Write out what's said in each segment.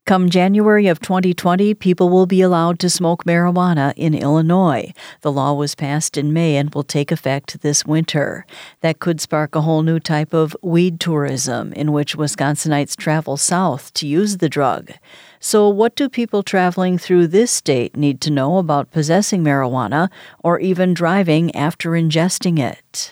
Come January of 2020, people will be allowed to smoke marijuana in Illinois. The law was passed in May and will take effect this winter. That could spark a whole new type of weed tourism in which Wisconsinites travel south to use the drug. So what do people traveling through this state need to know about possessing marijuana or even driving after ingesting it?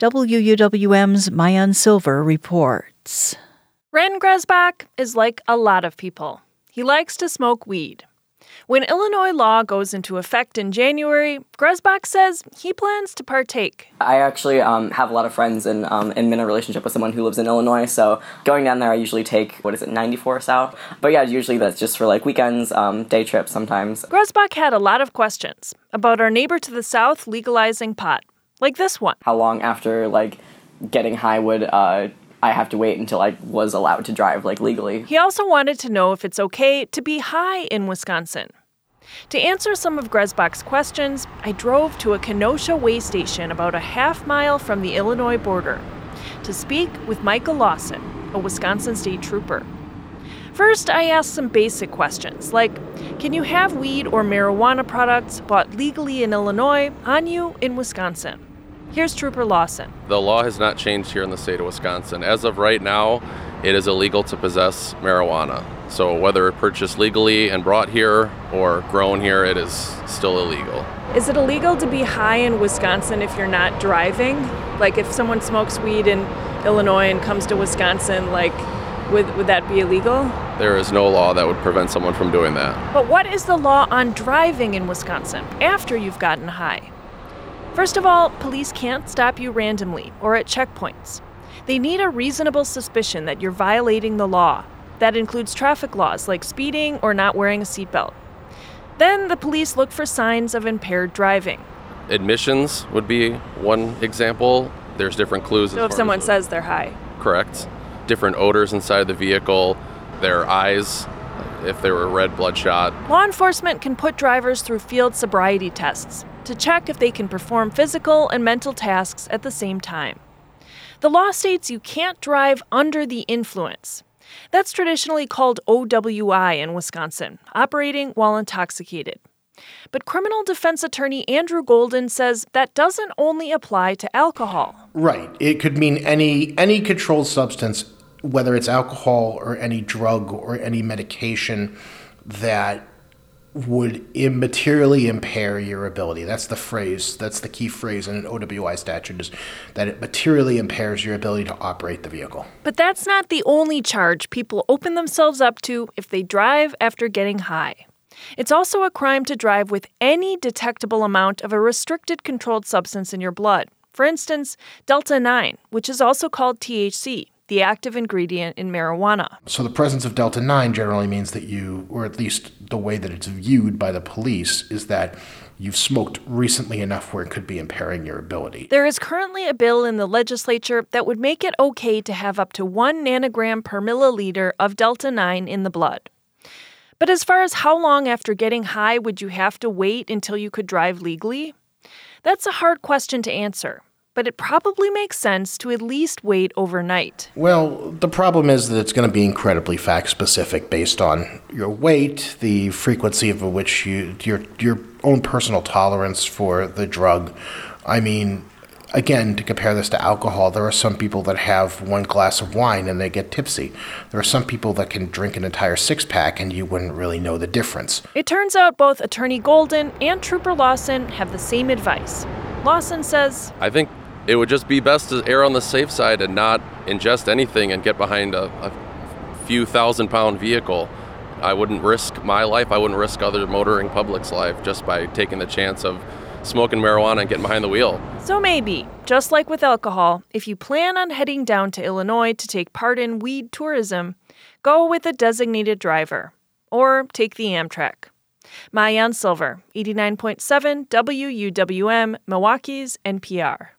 WUWM's Maayan Silver reports. Ren Gresbach is like a lot of people. He likes to smoke weed. When Illinois law goes into effect in January, Gresbach says he plans to partake. I actually have a lot of friends and am in a relationship with someone who lives in Illinois, so going down there I usually take, 94 South? But yeah, usually that's just for like weekends, day trips sometimes. Gresbach had a lot of questions about our neighbor to the south legalizing pot, like this one. How long after getting high would I have to wait until I was allowed to drive legally? He also wanted to know if it's okay to be high in Wisconsin. To answer some of Gresbach's questions, I drove to a Kenosha way station about a half-mile from the Illinois border to speak with Michael Lawson, a Wisconsin state trooper. First, I asked some basic questions, like, can you have weed or marijuana products bought legally in Illinois on you in Wisconsin? Here's Trooper Lawson. The law has not changed here in the state of Wisconsin. As of right now, it is illegal to possess marijuana. So whether purchased legally and brought here or grown here, it is still illegal. Is it illegal to be high in Wisconsin if you're not driving? Like if someone smokes weed in Illinois and comes to Wisconsin, would that be illegal? There is no law that would prevent someone from doing that. But what is the law on driving in Wisconsin after you've gotten high? First of all, police can't stop you randomly or at checkpoints. They need a reasonable suspicion that you're violating the law. That includes traffic laws like speeding or not wearing a seatbelt. Then the police look for signs of impaired driving. Admissions would be one example. There's different clues. So if someone says they're high. Correct. Different odors inside the vehicle, their eyes, if they were red, bloodshot. Law enforcement can put drivers through field sobriety tests to check if they can perform physical and mental tasks at the same time. The law states you can't drive under the influence. That's traditionally called OWI in Wisconsin, operating while intoxicated. But criminal defense attorney Andrew Golden says that doesn't only apply to alcohol. Right. It could mean any controlled substance, whether it's alcohol or any drug or any medication that would immaterially impair your ability. That's the phrase, that's the key phrase in an OWI statute, is that it materially impairs your ability to operate the vehicle. But that's not the only charge people open themselves up to if they drive after getting high. It's also a crime to drive with any detectable amount of a restricted controlled substance in your blood. For instance, Delta-9, which is also called THC, the active ingredient in marijuana. So the presence of Delta-9 generally means that you, or at least the way that it's viewed by the police, is that you've smoked recently enough where it could be impairing your ability. There is currently a bill in the legislature that would make it okay to have up to 1 nanogram per milliliter of Delta-9 in the blood. But as far as how long after getting high would you have to wait until you could drive legally? That's a hard question to answer. But it probably makes sense to at least wait overnight. Well, the problem is that it's going to be incredibly fact-specific based on your weight, the frequency of which your own personal tolerance for the drug. I mean, again, to compare this to alcohol, there are some people that have one glass of wine and they get tipsy. There are some people that can drink an entire six-pack and you wouldn't really know the difference. It turns out both Attorney Golden and Trooper Lawson have the same advice. Lawson says, I think it would just be best to err on the safe side and not ingest anything and get behind a few 1,000-pound vehicle. I wouldn't risk my life. I wouldn't risk other motoring public's life just by taking the chance of smoking marijuana and getting behind the wheel. So maybe, just like with alcohol, if you plan on heading down to Illinois to take part in weed tourism, go with a designated driver or take the Amtrak. Maayan Silver, 89.7 WUWM, Milwaukee's NPR.